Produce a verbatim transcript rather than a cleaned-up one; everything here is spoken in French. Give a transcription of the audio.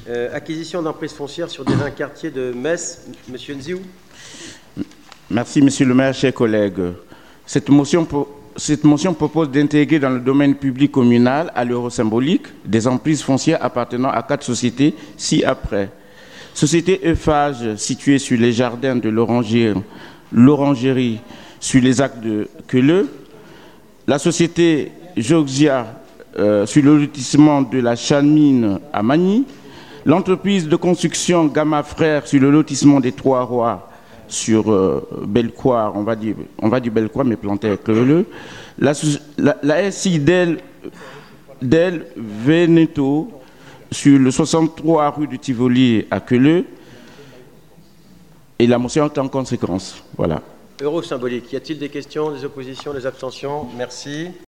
Euh, acquisition d'emprises foncières sur des vingt quartiers de Metz. Monsieur Nziou. Merci, Monsieur le maire, chers collègues. Cette motion, cette motion propose d'intégrer dans le domaine public communal à l'euro symbolique des emprises foncières appartenant à quatre sociétés ci-après. Société Eiffage, située sur les jardins de l'Orangerie, l'Orangerie sur les actes de Queuleux. La société Georgia, euh, sur le lotissement de la Chamine à Magny. L'entreprise de construction Gamma Frères sur le lotissement des Trois Rois sur euh, Bellecoire, on va dire, on va dire Bellecoire, mais planté avec le La, la, la S I Del, Del Veneto sur le soixante-trois rue du Tivoli à Queuleux. Et la motion est en conséquence. Voilà. Euro symbolique. Y a-t-il des questions, des oppositions, des abstentions? Merci.